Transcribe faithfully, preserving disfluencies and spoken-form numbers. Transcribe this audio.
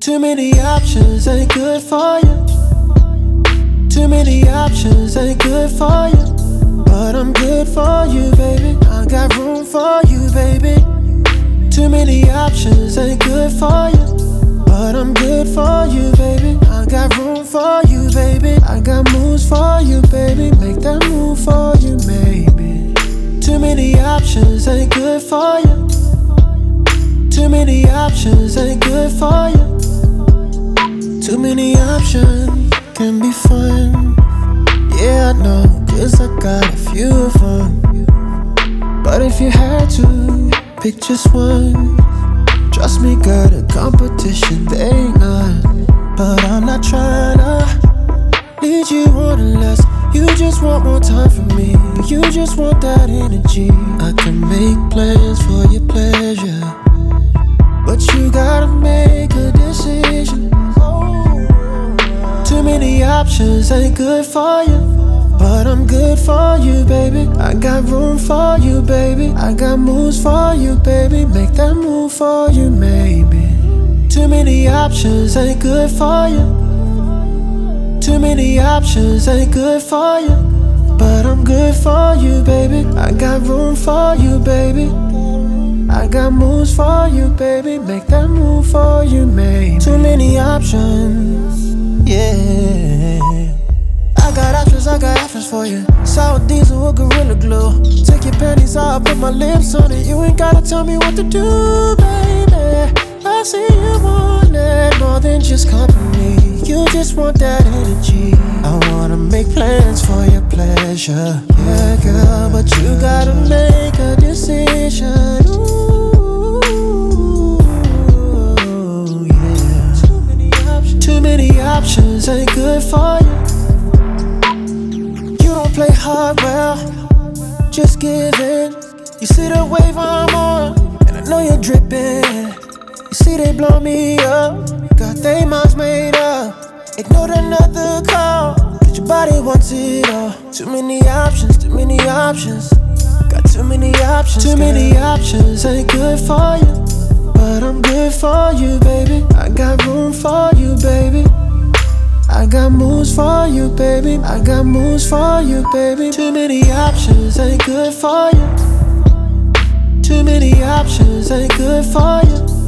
Too many options ain't good for you. Too many options ain't good for you. But I'm good for you, baby. I got room for you, baby. Too many options ain't good for you. But I'm good for you, baby. I got room for you, baby. I got moves for you, baby. Make that move for you, maybe. Too many options ain't good for you. Too many options ain't good for you. Too many options can be fun. Yeah, I know, cause I got a few of them. But if you had to pick just one, trust me, girl, the competition, they ain't none. But I'm not tryna lead you on unless you just want more time from me. You just want that energy. I can make plans for your pleasure, but you gotta make a decision. Too many options ain't good for you. But I'm good for you, baby. I got room for you, baby. I got moves for you, baby. Make that move for you, maybe. Too many options ain't good for you. Too many options ain't good for you. But I'm good for you, baby. I got room for you, baby. I got moves for you, baby. Make that move for you, maybe. Too many options, yeah. I got options, I got options for you. Sour diesel or Gorilla Glue. Take your panties off, put my lips on it. You ain't gotta tell me what to do, baby. I see you want it more than just company. You just want that energy. I wanna make plans for your pleasure, yeah, girl, but you gotta make a decision. Ooh, yeah. Too many options. Too many options ain't good for you. You don't play hard, well, just give in. You see the wave I'm on, and I know you're dripping. You see they blow me up, got they minds made up. Ignored another call, cause your body wants it all. Too many options, too many options. Got too many options. Too many options ain't good for you. But I'm good for you, baby. I got room for you, baby. I got moves for you, baby. I got moves for you, baby. Too many options ain't good for you. Too many options ain't good for you.